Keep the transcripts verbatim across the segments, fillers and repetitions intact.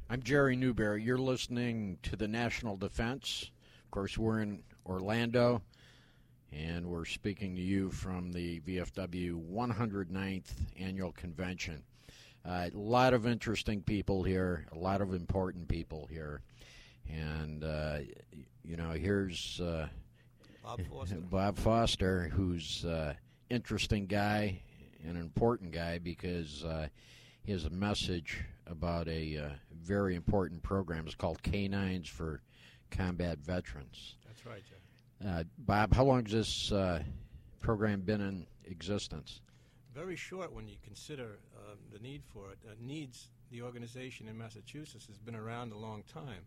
I'm Jerry Newberry. You're listening to the National Defense. Of course, we're in Orlando, and we're speaking to you from the V F W one hundred ninth Annual Convention. Uh, a lot of interesting people here, a lot of important people here. And, uh, you know, here's uh, Bob Foster. Bob Foster, who's an uh, interesting guy, an important guy, because uh, he has a message about a uh, very important program. It's called Canines for Combat Veterans. That's right, Joe. Uh, Bob, how long has this uh, program been in existence? Very short when you consider uh, the need for it. Uh, NEADS, the organization in Massachusetts, has been around a long time,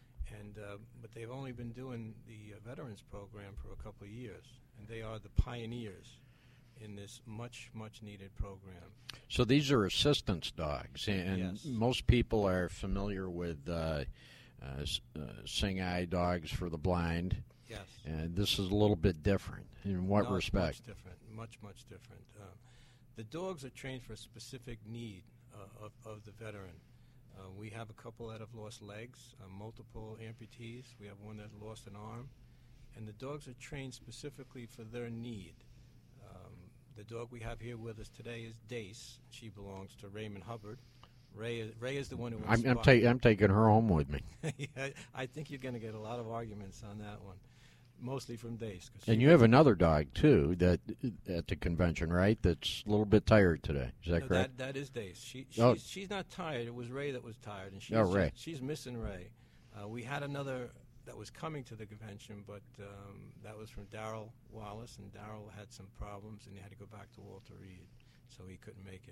and uh, but they've only been doing the uh, Veterans Program for a couple of years, and they are the pioneers in this much, much needed program. So these are assistance dogs, and Yes. most people are familiar with uh, uh, uh, Sing-Eye dogs for the blind. Yes. And this is a little bit different. In what No, respect? Much different. Much, much different. Uh, the dogs are trained for a specific need uh, of, of the veteran. Uh, we have a couple that have lost legs, uh, multiple amputees. We have one that lost an arm. And the dogs are trained specifically for their need. Um, the dog we have here with us today is Dace. She belongs to Raymond Hubbard. Ray is, Ray is the one who I'm, inspired. I'm, ta- I'm taking her home with me. Yeah, I think you're going to get a lot of arguments on that one. Mostly from Dace. And you have another dog, too, that at the convention, right, that's a little bit tired today. Is that no, correct? That, that is Dace. She, she's, Oh. she's not tired. It was Ray that was tired. And she's, Oh, Ray. She's, she's missing Ray. Uh, we had another that was coming to the convention, but um, that was from Darrell Wallace, and Darrell had some problems, and he had to go back to Walter Reed, so he couldn't make it.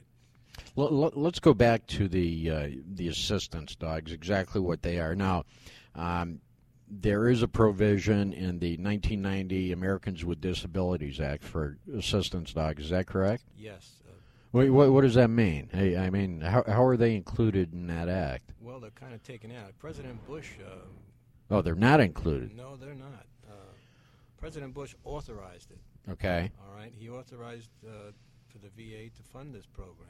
L- l- let's go back to the uh, the assistance dogs, exactly what they are. Now, um, there is a provision in the nineteen ninety Americans with Disabilities Act for assistance dogs. Is that correct? Yes. Uh, What, what, what does that mean? Hey, I mean, how, how are they included in that act? well, they're kind of taken out. President Bush... Uh, Oh, they're not included. no, they're not. Uh, President Bush authorized it. Okay. All right, he authorized uh, for the V A to fund this program,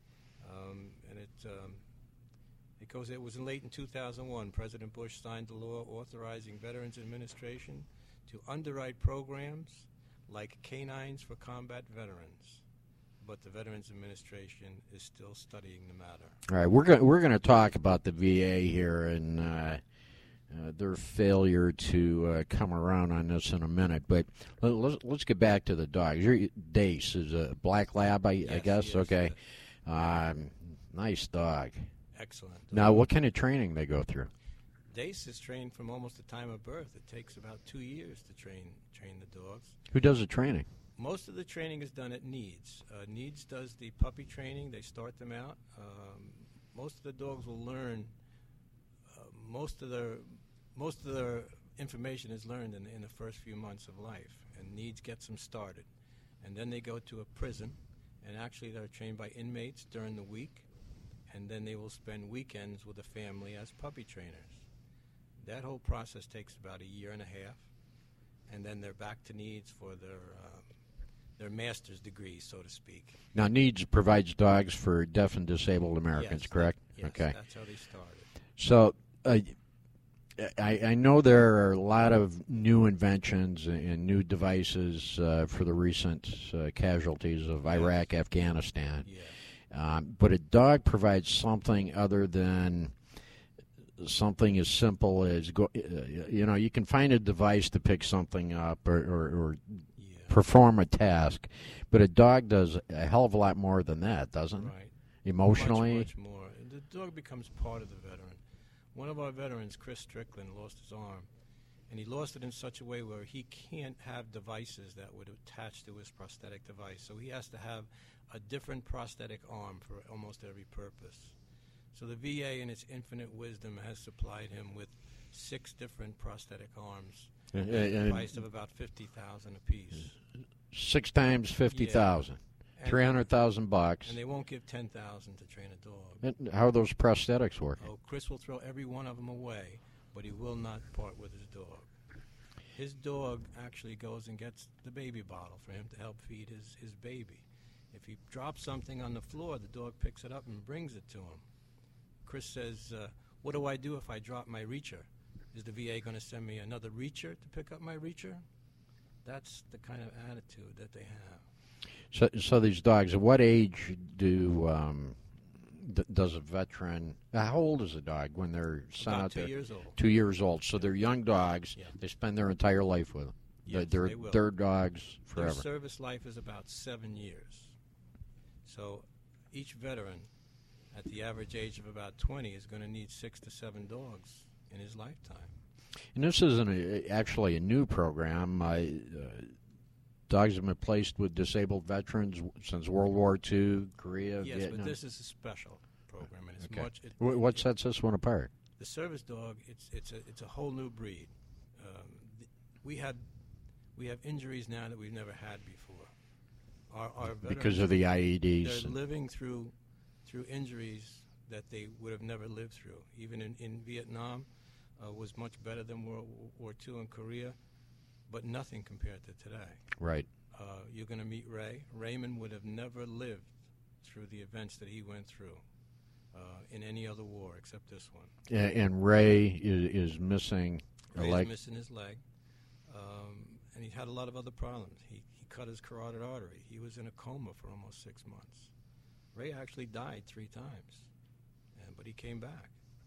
um, and it um, it goes. It was in late in two thousand one. President Bush signed the law authorizing Veterans Administration to underwrite programs like Canines for Combat Veterans, but the Veterans Administration is still studying the matter. All right, we're going we're going to talk about the V A here and uh, uh, their failure to uh, come around on this in a minute. But let, let's let's get back to the dogs. Your Dace is a black lab, I, Yes, I guess. yes, Okay, um, nice dog. Excellent. Now, what kind of training they go through? Dace is trained from almost the time of birth. It takes about two years to train train the dogs. Who does the training? Most of the training is done at NEADS. Uh, NEADS does the puppy training. They start them out. Um, most of the dogs will learn. Uh, most of their most of their information is learned in, in the first few months of life, and NEADS gets them started. And then they go to a prison, and actually they're trained by inmates during the week, and then they will spend weekends with a family as puppy trainers. That whole process takes about a year and a half, and then they're back to NEADS for their um, their master's degree, so to speak. Now, NEADS provides dogs for deaf and disabled Americans, Yes, correct? Yes, Okay. that's how they started. So, uh, I, I know there are a lot of new inventions and, and new devices uh, for the recent uh, casualties of Yes. Iraq, Afghanistan. Yeah. Um, but a dog provides something other than something as simple as, go, uh, you know, you can find a device to pick something up or, or, or Yeah. perform a task, but a dog does a hell of a lot more than that, doesn't it? Right. Emotionally? Much, much more. And the dog becomes part of the veteran. One of our veterans, Chris Strickland, lost his arm, and he lost it in such a way where he can't have devices that would attach to his prosthetic device. So he has to have a different prosthetic arm for almost every purpose. So the V A, in its infinite wisdom, has supplied him with six different prosthetic arms, Uh, at the uh, price of about fifty thousand apiece. Six times fifty thousand, And- three hundred thousand bucks. And they won't give ten thousand to train a dog. And how are those prosthetics work? Oh, Chris will throw every one of them away, but he will not part with his dog. His dog actually goes and gets the baby bottle for him to help feed his, his baby. If he drops something on the floor, the dog picks it up and brings it to him. Chris says, uh, what do I do if I drop my reacher? Is the V A going to send me another reacher to pick up my reacher? That's the kind of attitude that they have. So, so these dogs, at what age do um, d- does a veteran? How old is a dog when they're sent About out two there? years old. Two years old. So they're young dogs. Yeah. They spend their entire life with them. Yes, they're they will. their dogs Their forever. service life is about seven years. So each veteran, at the average age of about twenty, is going to need six to seven dogs in his lifetime. And this isn't a, actually a new program. Uh, uh, dogs have been placed with disabled veterans since World War Two, Korea, Yes, Vietnam. but this is a special program, and it's Okay. much. It, Wh- what sets this one apart? the service dog? It's it's a it's a whole new breed. Um, th- we had we have injuries now that we've never had before. Our, our Because of the I E Ds. they're living through through injuries that they would have never lived through. Even in, in Vietnam uh, was much better than World War Two and Korea, but nothing compared to today. Right. Uh, you're going to meet Ray. Raymond would have never lived through the events that he went through uh, in any other war except this one. A- and Ray is, is missing a Ray's leg. missing his leg, um, and he had a lot of other problems. He, he cut his carotid artery. He was in a coma for almost six months. Ray actually died three times, and, but he came back.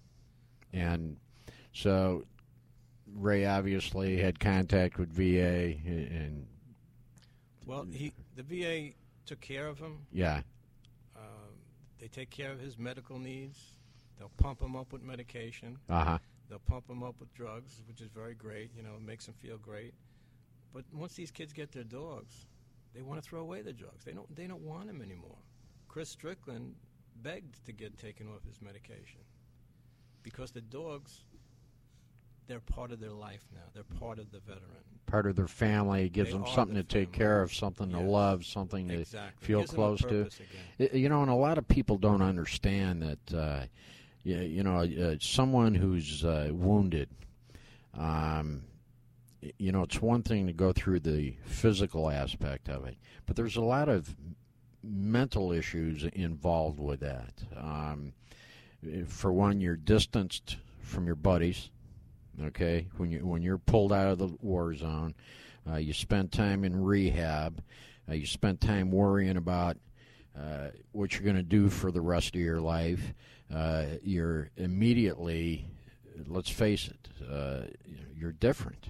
And so Ray obviously had contact with V A, and Well, he the V A took care of him. yeah, Um, they take care of his medical needs. They'll pump him up with medication. uh huh, They'll pump him up with drugs, which is very great. You know, it makes them feel great. But once these kids get their dogs, they want to throw away the drugs. They don't. They don't want them anymore. Chris Strickland begged to get taken off his medication because the dogs, they're part of their life now. They're part of the veteran. part of their family, gives They them are something the to take family. care of, something to Yes. love, something to Exactly. feel Gives them a close to. purpose again. I- You know, and a lot of people don't understand that. Uh, you, you know, uh, someone who's uh, wounded. Um, y- you know, it's one thing to go through the physical aspect of it, but there's a lot of mental issues involved with that. Um, for one, you're distanced from your buddies. Okay, when you when you're pulled out of the war zone, uh, you spend time in rehab. Uh, you spend time worrying about uh, what you're going to do for the rest of your life. Uh, you're immediately, let's face it, uh, you're different.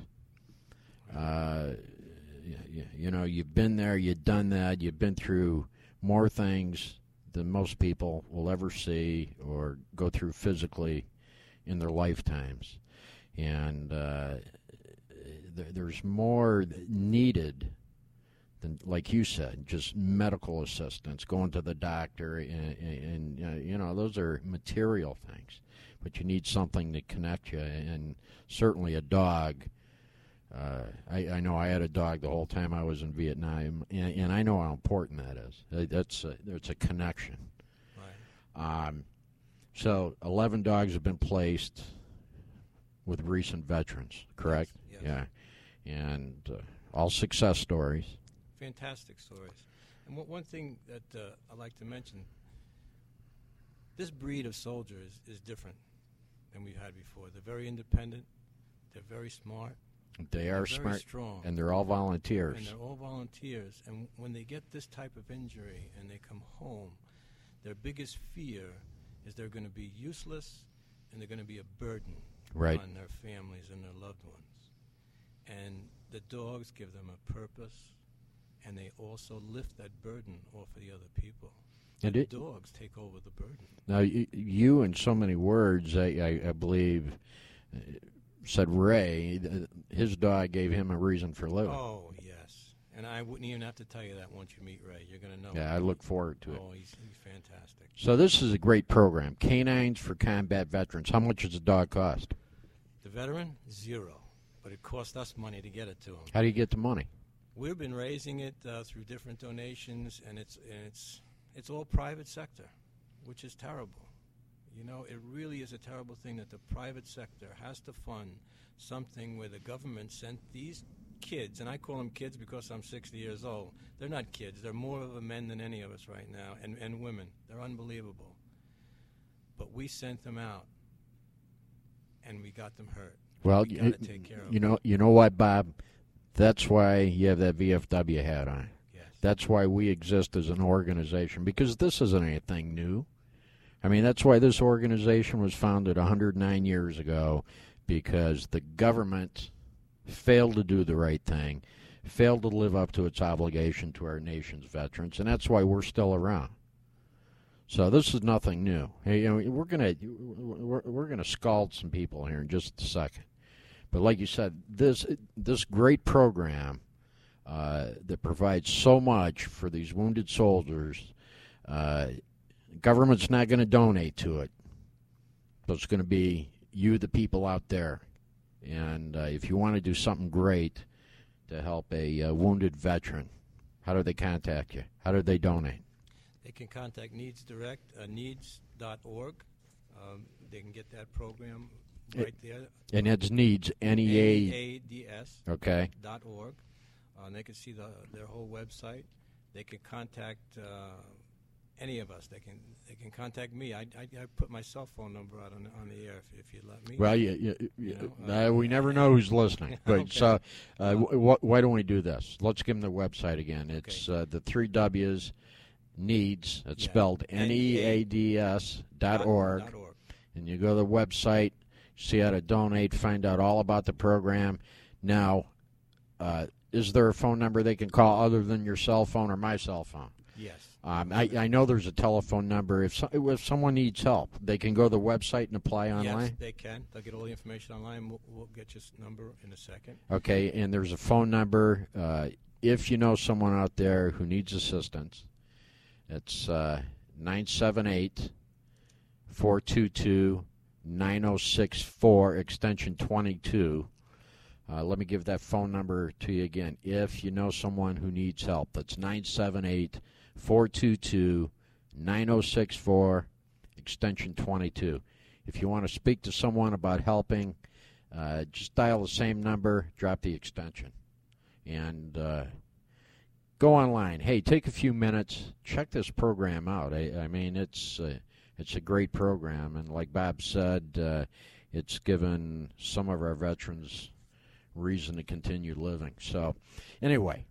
Uh, you, you know, you've been there, you've done that, you've been through more things than most people will ever see or go through physically in their lifetimes. And uh, th- there's more needed than, like you said, just medical assistance, going to the doctor, and, and, and uh, you know, those are material things. But you need something to connect you, and certainly a dog. Uh, I, I know I had a dog the whole time I was in Vietnam, and, and I know how important that is. Uh, That's a, it's a connection. Right. Um, so eleven dogs have been placed with recent veterans, correct? Yes, yes. Yeah, and uh, all success stories. Fantastic stories. And one one thing that uh, I like to mention, this breed of soldier is, is different than we've had before. They're very independent. They're very smart. They They're are very smart, strong. and they're all volunteers. And they're all volunteers. And when they get this type of injury and they come home, their biggest fear is they're going to be useless and they're going to be a burden Right. on their families and their loved ones. And the dogs give them a purpose, and they also lift that burden off of the other people. And The it, dogs take over the burden. now, you, you, in so many words, I, I, I believe, uh, said Ray, th- his dog gave him a reason for living. Oh, yes. And I wouldn't even have to tell you that once you meet Ray. You're going to know. Yeah, I look forward to it. Oh, he's, he's fantastic. So this is a great program, Canines for Combat Veterans. How much does a dog cost? The veteran, zero. But it cost us money to get it to him. How do you get the money? We've been raising it uh, through different donations, and it's and it's it's all private sector, which is terrible. You know, it really is a terrible thing that the private sector has to fund something where the government sent these kids, and I call them kids because I'm sixty years old. They're not kids. They're more of a men than any of us right now, and, and women. They're unbelievable. But we sent them out and we got them hurt. Well, we got to take care of you them. know, you know what, Bob? That's why you have that V F W hat on. Yes. That's why we exist as an organization, because this isn't anything new. I mean, that's why this organization was founded one hundred nine years ago, because the government failed to do the right thing, failed to live up to its obligation to our nation's veterans, and that's why we're still around. So this is nothing new. Hey, you know, we're gonna we're, we're gonna scald some people here in just a second, but like you said, this this great program uh, that provides so much for these wounded soldiers, uh, government's not going to donate to it. So it's going to be you, the people out there, and uh, if you want to do something great to help a uh, wounded veteran, how do they contact you? How do they donate? They can contact Needs Direct, uh, needs dot org. Um, they can get that program right there. And it's Needs, N E A. N E A D S Okay. dot org. Uh, and they can see the, their whole website. They can contact uh, any of us. They can they can contact me. I, I, I put my cell phone number out on, on the air if, if you let me. Well, you, you, you, You know, uh, uh, we never know who's listening. But Okay. so, uh, w- wh- why don't we do this? Let's give them the website again. It's Okay. uh, the three W's, Needs. It's Yeah. spelled N E A D S dot org. Dot org. And you go to the website, see how to donate, find out all about the program. Now, uh, is there a phone number they can call other than your cell phone or my cell phone? Yes. Um, I, I know there's a telephone number. If so, if someone needs help, they can go to the website and apply Yes, online? they can. They'll get all the information online. We'll, we'll get your s- number in a second. Okay, and there's a phone number. Uh, if you know someone out there who needs assistance, it's uh, nine seven eight, four two two, nine zero six four, extension twenty-two. Uh, let me give that phone number to you again. If you know someone who needs help, that's nine seven eight, four two two, nine zero six four, extension twenty-two. If you want to speak to someone about helping, uh, just dial the same number, drop the extension, and uh, go online. Hey, take a few minutes, check this program out. I, I mean, it's uh, it's a great program, and like Bob said, uh, it's given some of our veterans reason to continue living. So, anyway,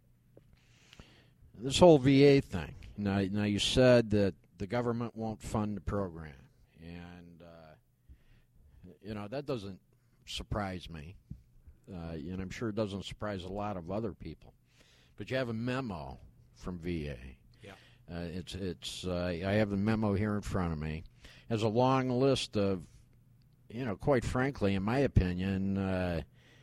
this whole V A thing. Now, now you said that the government won't fund the program, and uh, you know that doesn't surprise me, uh, and I'm sure it doesn't surprise a lot of other people. But you have a memo from V A. Yeah. Uh, it's it's. Uh, I have the memo here in front of me. It has a long list of, you know, quite frankly, in my opinion, uh,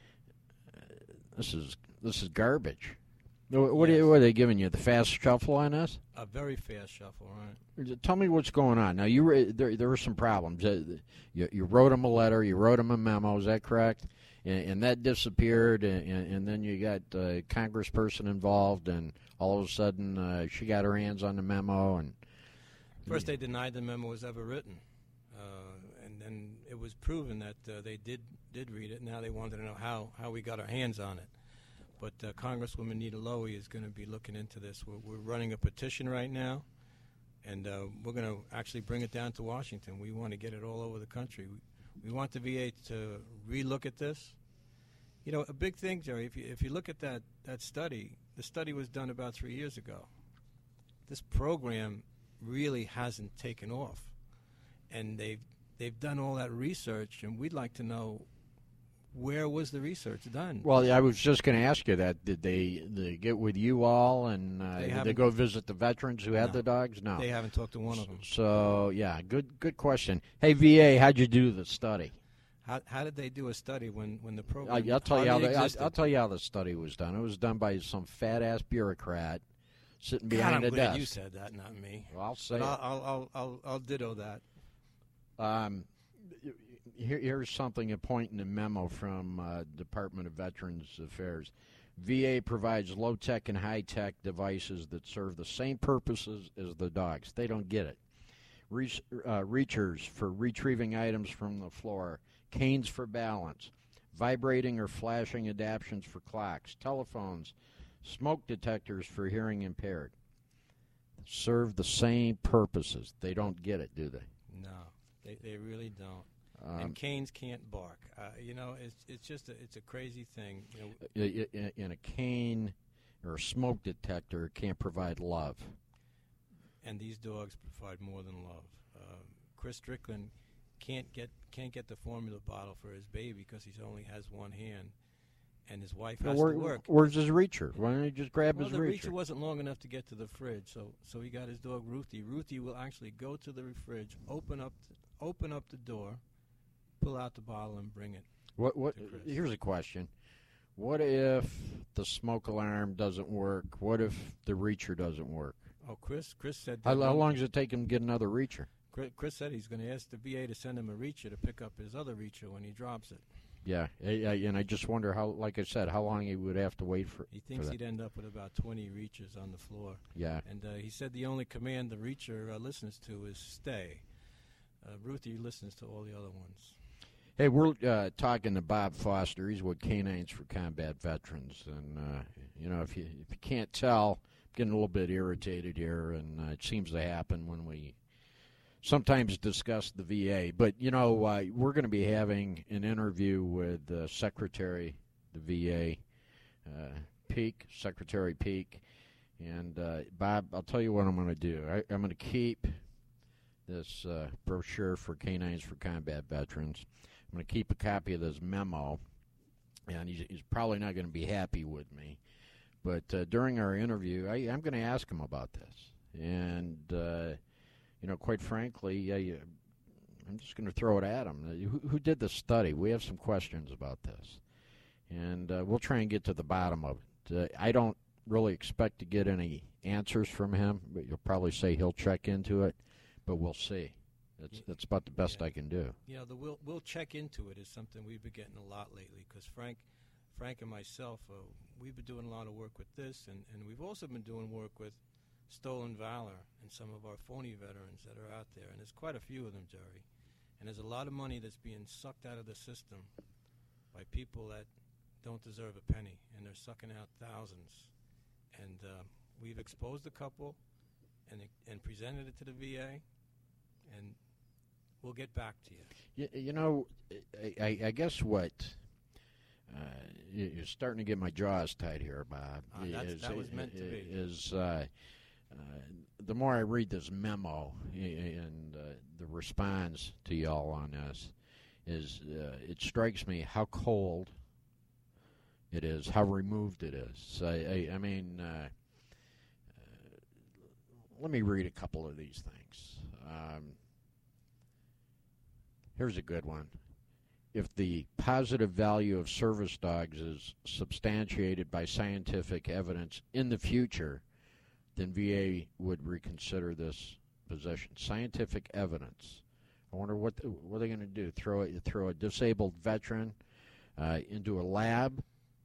this is this is garbage. What, what, Yes. are, what are they giving you? The fast shuffle on this? A very fast shuffle, right? Tell me what's going on. Now, you re- there there were some problems. Uh, You, you wrote them a letter. You wrote them a memo. Is that correct? And, and that disappeared. And, and, and then you got a congressperson involved, and all of a sudden uh, she got her hands on the memo. And First, they denied the memo was ever written, uh, and then it was proven that uh, they did did read it. Now they wanted to know how, how we got our hands on it. But uh, Congresswoman Nita Lowey is going to be looking into this. We're, we're running a petition right now, and uh, we're going to actually bring it down to Washington. We want to get it all over the country. We, we want the V A to relook at this. You know, a big thing, Jerry, if you, if you look at that, that study, the study was done about three years ago. This program really hasn't taken off, and they've they've done all that research, and we'd like to know, where was the research done? well, I was just going to ask you that. Did they, they get with you all, and uh, They did they haven't- go visit the veterans who had No. the dogs? No. They haven't talked to one of them. So yeah, good good question. Hey V A, how'd you do the study? How, how did they do a study when, when the I, program I'll tell you how hardly the, I'll, existed? I'll tell you how the study was done. It was done by some fat ass bureaucrat sitting God, behind I'm a glad desk. you said that, not me. Well, I'll say But it. I'll, I'll, I'll, I'll, I'll ditto that. Um, here, here's something, a point in the memo from uh, Department of Veterans Affairs. V A provides low-tech and high-tech devices that serve the same purposes as the dogs. They don't get it. Reach, uh, reachers for retrieving items from the floor, canes for balance, vibrating or flashing adaptions for clocks, telephones, smoke detectors for hearing impaired. Serve the same purposes. They don't get it, do they? No, they, they really don't. Um, and canes can't bark. Uh, you know, it's it's just a, it's a crazy thing. You know, i- i- in a cane or a smoke detector can't provide love. and these dogs provide more than love. Um, Chris Strickland can't get can't get the formula bottle for his baby because he only has one hand, and his wife Now, has where- to work. Where's his reacher? Why don't you just grab Well, his the reacher? reacher wasn't long enough to get to the fridge, so so he got his dog Ruthie. Ruthie will actually go to the fridge, open up open up the door, pull out the bottle, and bring it. What? What? to Chris. Here's a question: what if the smoke alarm doesn't work? What if the reacher doesn't work? Oh, Chris Chris said How, that how one- long does it take him to get another reacher? Chris, Chris said he's going to ask the V A to send him a reacher to pick up his other reacher when he drops it. Yeah, I, I, and I just wonder how, like I said, how long he would have to wait for. He thinks for he'd end up with about twenty reachers on the floor. Yeah. And uh, he said the only command the reacher uh, listens to is stay. Uh, Ruthie listens to all the other ones. Hey, we're uh, talking to Bob Foster. He's with Canines for Combat Veterans, and uh, you know, if you if you can't tell, I'm getting a little bit irritated here, and uh, it seems to happen when we sometimes discuss the V A. But you know, uh, we're going to be having an interview with uh, Secretary the V A, uh, Peak, Secretary Peak, and uh, Bob. I'll tell you what I'm going to do. I, I'm going to keep this uh, brochure for Canines for Combat Veterans. I'm going to keep a copy of this memo, and he's, he's probably not going to be happy with me. But uh, during our interview, I, I'm going to ask him about this. And, uh, you know, quite frankly, I, I'm just going to throw it at him. Who, who did the study? We have some questions about this. And uh, we'll try and get to the bottom of it. Uh, I don't really expect to get any answers from him, but you'll probably say he'll check into it. But we'll see. That's that's about the best Yeah. I can do. You know, the we'll, we'll check into it is something we've been getting a lot lately because Frank, Frank and myself, uh, we've been doing a lot of work with this, and, and we've also been doing work with Stolen Valor and some of our phony veterans that are out there, and there's quite a few of them, Jerry. And there's a lot of money that's being sucked out of the system by people that don't deserve a penny, and they're sucking out thousands. And uh, we've exposed a couple and and presented it to the V A, and we'll get back to you. You, you know, I, I, I guess what uh, you- you're starting to get my jaws tight here, Bob. Uh, that's- is, that was meant to be. Is uh, uh, the more I read this memo and uh, the response to y'all on this, is uh, it strikes me how cold it is, how removed it is. I, I, I mean, uh, uh, let me read a couple of these things. Um, Here's a good one. If the positive value of service dogs is substantiated by scientific evidence in the future, then V A would reconsider this position. Scientific evidence. I wonder what the, what are they going to do? Throw a, throw a disabled veteran uh, into a lab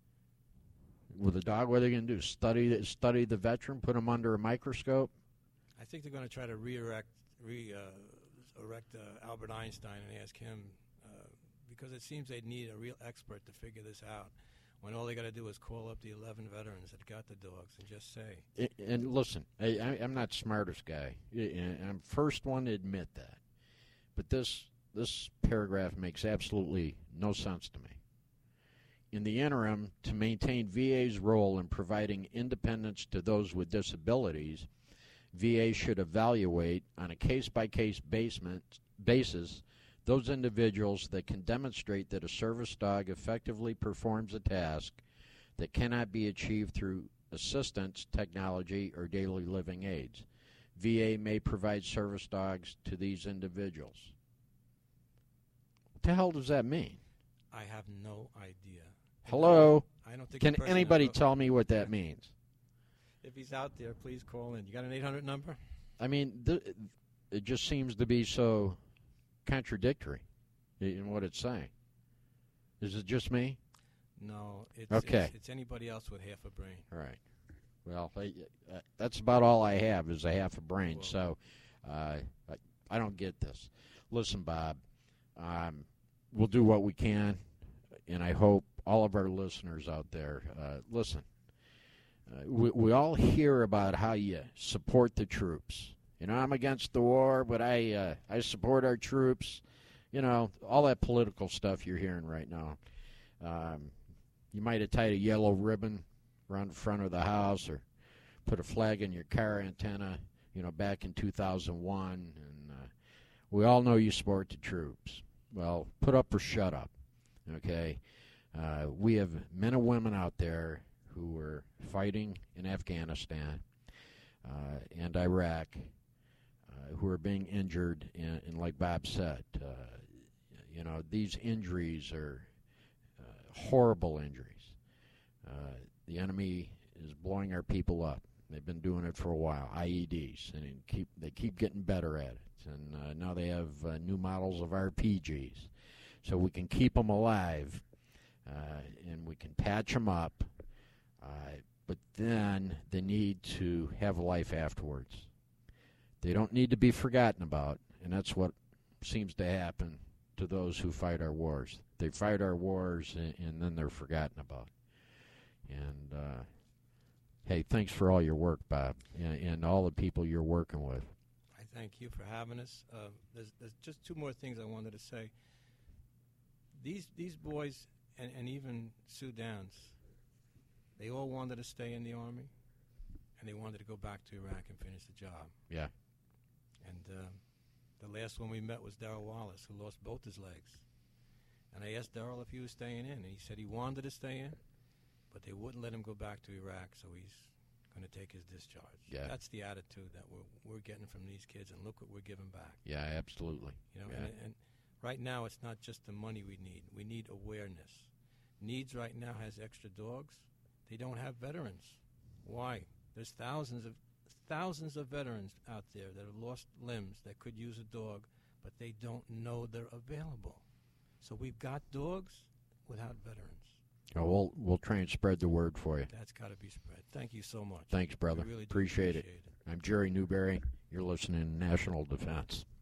with a dog? What are they going to do? Study study the veteran? Put him under a microscope? I think they're going to try to re-erect, re, uh, erect uh, Albert Einstein and ask him, uh, because it seems they'd need a real expert to figure this out, when all they got to do is call up the eleven veterans that got the dogs and just say. And, and listen, I, I, I'm not the smartest guy. And I'm first one to admit that. But this this paragraph makes absolutely no sense to me. In the interim, to maintain V A's role in providing independence to those with disabilities, V A should evaluate on a case-by-case basis those individuals that can demonstrate that a service dog effectively performs a task that cannot be achieved through assistance, technology, or daily living aids. V A may provide service dogs to these individuals. What the hell does that mean? I have no idea. Hello? I don't think Can the person anybody that wrote- tell me what that means? If he's out there, please call in. You got an eight hundred number? I mean, th- it just seems to be so contradictory in what it's saying. Is it just me? No. It's, Okay. It's, it's anybody else with half a brain. All right. Well, I, uh, that's about all I have is a half a brain, Well. so uh, I, I don't get this. Listen, Bob, um, we'll do what we can, and I hope all of our listeners out there uh, listen. Uh, we, we all hear about how you support the troops. You know, I'm against the war, but I uh, I support our troops. you know, all that political stuff you're hearing right now. Um, you might have tied a yellow ribbon around the front of the house or put a flag in your car antenna, you know, back in two thousand one. And uh, we all know you support the troops. Well, put up or shut up, okay? Uh, we have men and women out there who are fighting in Afghanistan uh, and Iraq, uh, who are being injured, and, and like Bob said, uh, you know, these injuries are uh, horrible injuries. Uh, the enemy is blowing our people up. They've been doing it for a while, I E Ds, and keep they keep getting better at it. And uh, now they have uh, new models of R P Gs, so we can keep them alive, uh, and we can patch them up. Uh, but then they need to have a life afterwards. They don't need to be forgotten about, and that's what seems to happen to those who fight our wars. They fight our wars, and, and then they're forgotten about. And uh, hey, thanks for all your work, Bob, and, and all the people you're working with. I thank you for having us. Uh, there's, there's just two more things I wanted to say. These these boys, and, and even Sue Downs, they all wanted to stay in the Army, and they wanted to go back to Iraq and finish the job. Yeah. And uh, the last one we met was Darrell Wallace, who lost both his legs. And I asked Darrell if he was staying in, and he said he wanted to stay in, but they wouldn't let him go back to Iraq, so he's going to take his discharge. Yeah. That's the attitude that we're we're getting from these kids, and look what we're giving back. Yeah, absolutely. You know, yeah. and, and right now it's not just the money we need. We need awareness. Needs right now has extra dogs. They don't have veterans. Why? There's thousands of thousands of veterans out there that have lost limbs that could use a dog, but they don't know they're available. So we've got dogs without veterans. Oh, we'll we'll try and spread the word for you. That's got to be spread. Thank you so much. Thanks, brother. We really do appreciate, appreciate it. it. I'm Jerry Newberry. You're listening to National Defense.